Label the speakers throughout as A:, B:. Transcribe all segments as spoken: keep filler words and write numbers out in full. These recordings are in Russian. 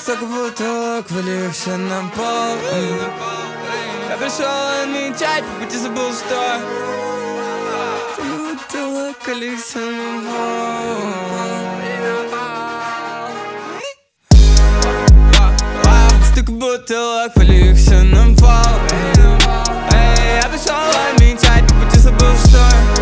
A: Столько бутылок, вылил все на пол. Я пришел отмечать, по пути забыл сто. Столько бутылок, вылил все на пол. Столько бутылок, вылил все на пол. Я пришел отмечать, по пути забыл сто.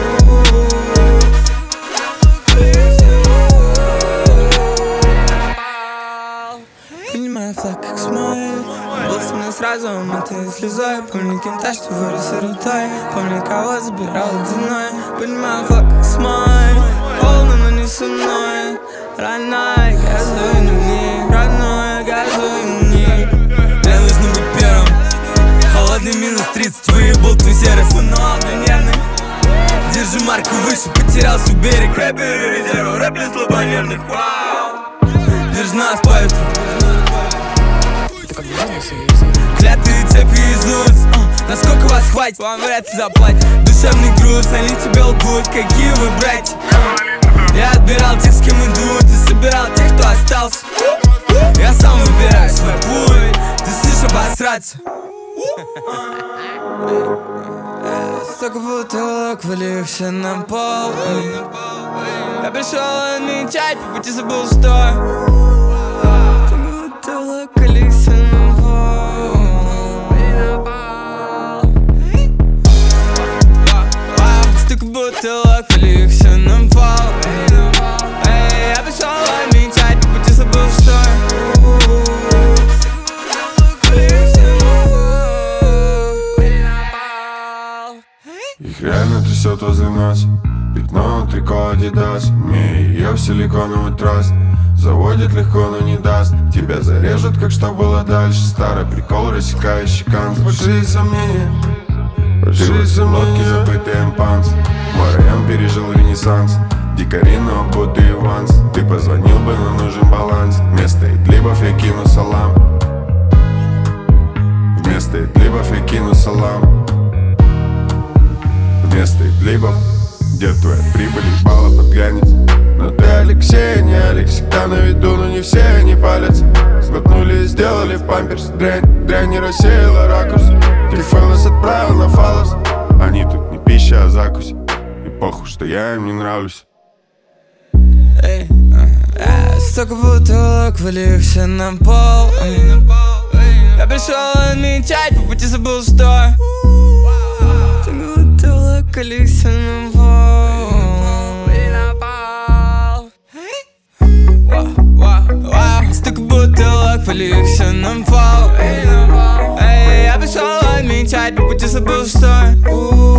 A: Поднимаю флаг, как смайл. Был со мной сразу, омытый слезой. Помню кента, что вырос сиротой. Помню, кого забирал ледяной. Поднимаю флаг, как смайл. Холодно, но не со мной. Родной, газуй на них. Родной, газуй на них. Мне нужно быть первым. Холодный минус тридцать, выебал твой серый фунал, ты нервный. Держи марку выше, потерялся у берега. Рэперы резерву, рэп для слабонервных. Держи нас по ветру. Клятые цепи из уст. uh, Насколько вас хватит, вам вряд ли заплатят. Душевный груз, они тебе лгут. Какие вы братья? Я отбирал тех, с кем иду. Ты собирал тех, кто остался. Я сам выбираю свой путь. Ты слышишь обосраться? Столько бутылок, вылил все на пол. Я пришел отмечать, по пути забыл сто. Столько бутылок, вылил все на пол. Я пришел отмечать, по пути забыл сто.
B: Их реально трясет возле нас. Пятно, трико, адидас. Имея ее в силиконовый траст. Заводит легко, но не даст. Тебя зарежут, как что было дальше. Старый прикол, рассекающий канц. Большие сомнения, большие сомнения. Забытый эмпанс. Мой район пережил ренессанс. Дикари, но будто Иванс. Ты позвонил бы, но нужен баланс. Вместо идлибов я кину салам. Вместо идлибов я кину салам. Вместо идлибов. Где твоя прибыль, ебало подглянет. Но ты Алексей, не Алекс. Всегда на виду, но не все они палец. Сглотнули и сделали в памперс. Дрянь, дрянь не рассеяла ракурс. Ты фейлос отправил на фалос. Они тут не пища, а закусь. И похуй, что я им не нравлюсь.
A: Эй, а, столько бутылок, вылил все на пол. Я пришел отмечать, по пути забыл сто. Столько бутылок, вылил все на пол. Столько бутылок, вылил все на пол. Я пришел отмечать, по пути забыл что.